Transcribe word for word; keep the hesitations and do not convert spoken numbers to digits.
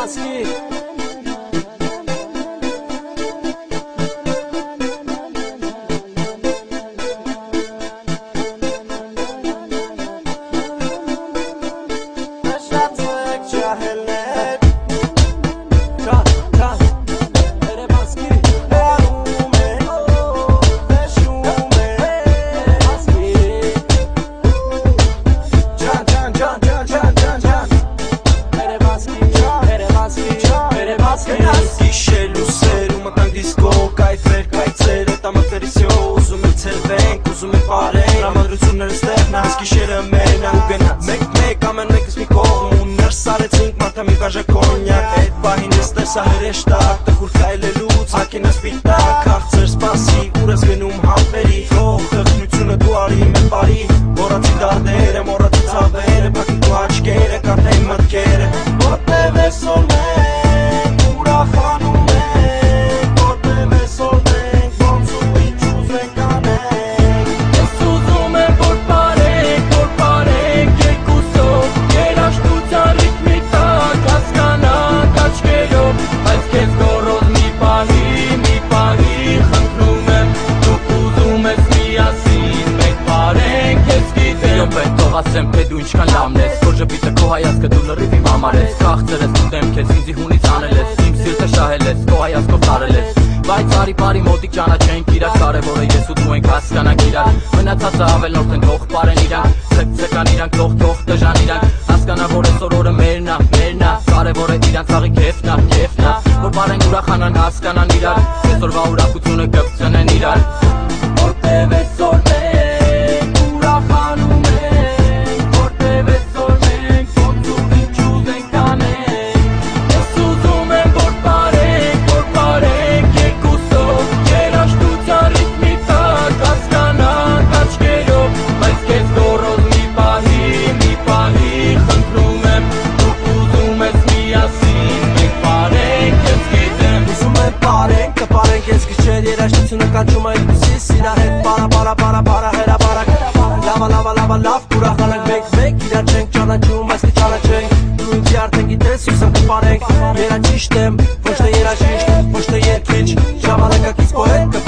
Երևանցի Սա հրեշտակ, տխուր քայլելուց հակին ասպիտակ Քաղցր սպասի, ուր ես գնում համբերի Թող խղճնությունը դու արի մեր բարի Մորացի դարդերը, մորացի ծավերը Պակի դու աչկերը, կարդայի մտքերը Որտև ես որ մենք, ուրախանում ենք Որտև ես որ մենք, ոնց ու ինչ ուզենք անենք Ես ուզում եմ որ պարենք, որ պարենք երկուսով Երաշտության ռիթմի տակ, հասկանանք աչկերով Բայց կեզ գորոզ մի պահի, մի պահի խնդրում եմ Դու ուզում ես միասին, մենք պարենք, ես գիտեմ Յոպ է թող ասեմ, թե դու ինչքան լավն ես Որ ժպիտը քո հայացքը դու լրիվ իմ համար ես Քաղցր ես ուտեմ քեզ, ինձի հունից անել ես Իմ սիրտը շահել ես, քո հայացքով տարել ես Բայց արի բարի մոտիկ ճանաչենք իրար Կարևորը ես ու դու ենք հասկանանք իրար Մնացածը ավելնորդ են թող պարեն իրանք Ցկ ցկան իրանք, թող թող տժան իրանք Հասկանա որ այսօր օրը մերն ա, մերն ա Կարևորը իրանք աղի քեֆն ա, քեֆն ա Որ պարեն ուրախանան, հասկանան իրար Այսօրվա ուրախությունը կպցնեն իրար Որտև այսօր մենք ուրախանում ենք Որտև այսօր մենք ոնց ու ինչ ուզենք անենք Ես ուզում եմ որ պարենք, որ պարենք երկուսով Երաշտության ռիթմի տակ հասկանանք աչկերով Բայց կեզ գորոզ մի պահի, մի պահի խնդրում եմ Դու ուզում ես միասին, մենք պարենք, ես գիտեմ Ուզում եմ պարենք, կպարենք ես գիչեր Երաշտությունը կանչում է ինքսիս Իրա հետ պարա, պարա, պարա, պարա, հերա բարակ Լավա, լավա, լավա, լավ կուրախանանք Մեկ, մեկ, իրար չենք ճանաչում, բայց կճանաչենք Դու ինձի արդեն գիտես, ուսան կպարենք Երաճիշտ եմ, ոչ թե երաճիշտ, ոչ թե երկիչ Ժամանակակից պոետ